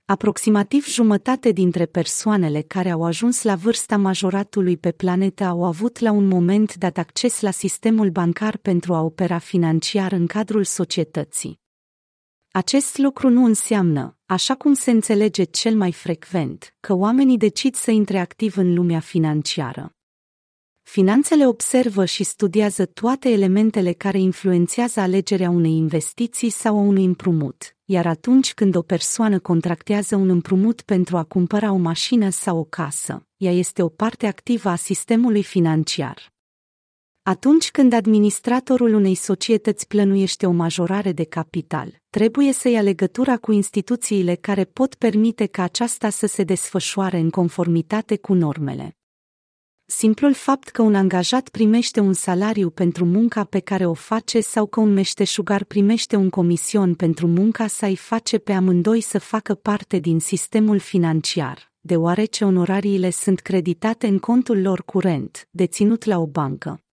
Aproximativ jumătate dintre persoanele care au ajuns la vârsta majoratului pe planetă au avut la un moment dat acces la sistemul bancar pentru a opera financiar în cadrul societății. Acest lucru nu înseamnă, așa cum se înțelege cel mai frecvent, că oamenii decid să intre activ în lumea financiară. Finanțele observă și studiază toate elementele care influențează alegerea unei investiții sau a unui împrumut, iar atunci când o persoană contractează un împrumut pentru a cumpăra o mașină sau o casă, ea este o parte activă a sistemului financiar. Atunci când administratorul unei societăți plănuiește o majorare de capital, trebuie să ia legătura cu instituțiile care pot permite ca aceasta să se desfășoare în conformitate cu normele. Simplul fapt că un angajat primește un salariu pentru munca pe care o face sau că un meșteșugar primește un comision pentru munca sa îi face pe amândoi să facă parte din sistemul financiar, deoarece onorariile sunt creditate în contul lor curent, deținut la o bancă.